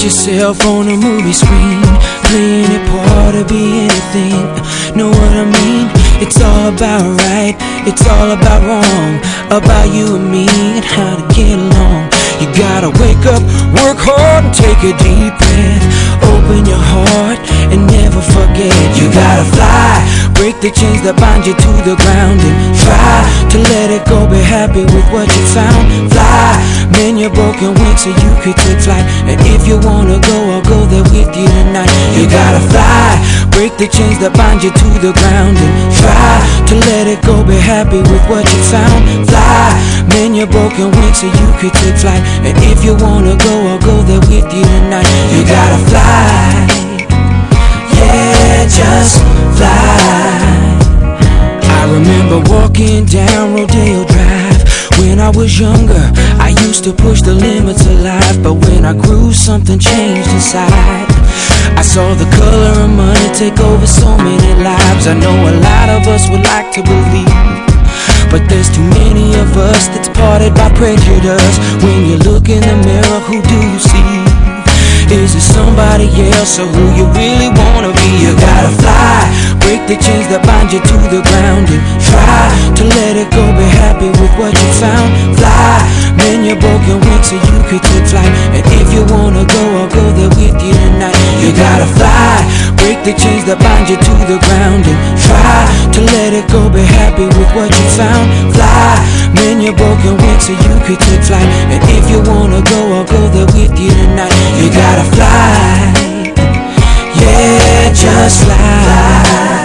yourself on a movie screen, playing a part or be anything. Know what I mean? It's all about right, it's all about wrong, about you and me and how to get along. You gotta wake up, work hard, and take a deep breath. Open your heart and never forget. You gotta fly, break the chains that bind you to the ground, and try to let it go. Be happy with what you found. Fly, mend your broken wings so you could take flight. And if you wanna go, I'll go there with you tonight. You gotta fly, break the chains that bind you to the ground, and try to let it go. Be happy with what you found. Fly, mend your broken wings so you could take flight. And if you wanna go, I'll go there with you tonight. You gotta fly, yeah, just fly. I remember walking down Rodeo Drive when I was younger. I used to push the limits of life, but when I grew, something changed inside. I saw the color of money take over so many lives. I know a lot of us would like to believe, but there's too many of us that's parted by prejudice. When you look in the mirror, who do you see? Is it somebody else or who you really wanna be? You gotta fly, break the chains that bind you to the ground, and try to let it go. Be happy with what you found. Fly, mend your broken wings so you could take flight. And if you wanna go, I'll go there with you tonight. You gotta fly, break the chains that bind you to the ground, and try to let it go. Be happy with what you found. Fly, mend your broken wings so you could take flight. And if you wanna go, I'll go there with you tonight. You gotta fly, yeah, just fly.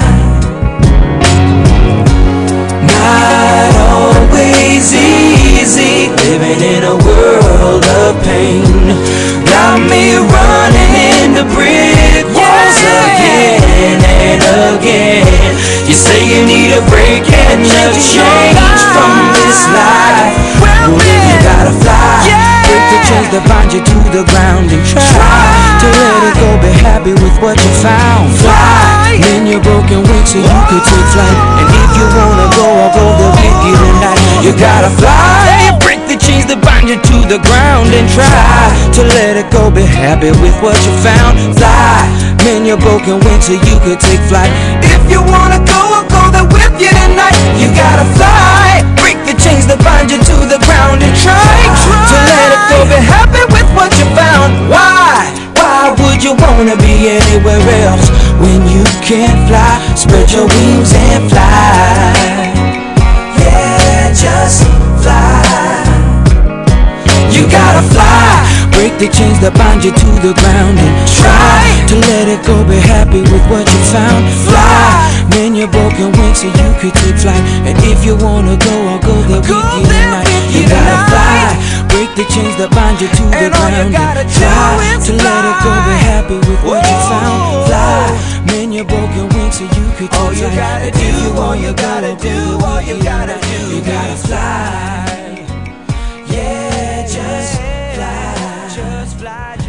Not always easy, living in a world of pain. Got me running into brick walls again and again. You say you need a break and a change from this life. Well, then you gotta fly, break the chains that bind you to the ground, and try to let it go. Be happy with what you found. Fly, mend your broken wings so you could take flight. And if you wanna go, I'll go there with you tonight. You gotta fly, break the chains that bind you to the ground, and try to let it go. Be happy with what you found. Fly, mend your broken wings so you could take flight. If you wanna go, I'll go there with you tonight. You gotta fly, break the chains that bind you to the ground, and try to let it go. Be happy with what you found. Why would you wanna be anywhere else when you can't fly? Spread your wings and fly, yeah, just fly. You gotta fly, break the chains that bind you to the ground, and try to let it go. Be happy with what you found. Fly, mend your broken wings so you could take flight. And if you wanna go, I'll go there with you tonight. You gotta fly, break the chains that bind you to the ground, and try to let it go. Be happy with what you found. Fly, mend your broken wings so you could take flight. You gotta do, all you gotta do, all you gotta do. You gotta fly, yeah, just fly, just fly.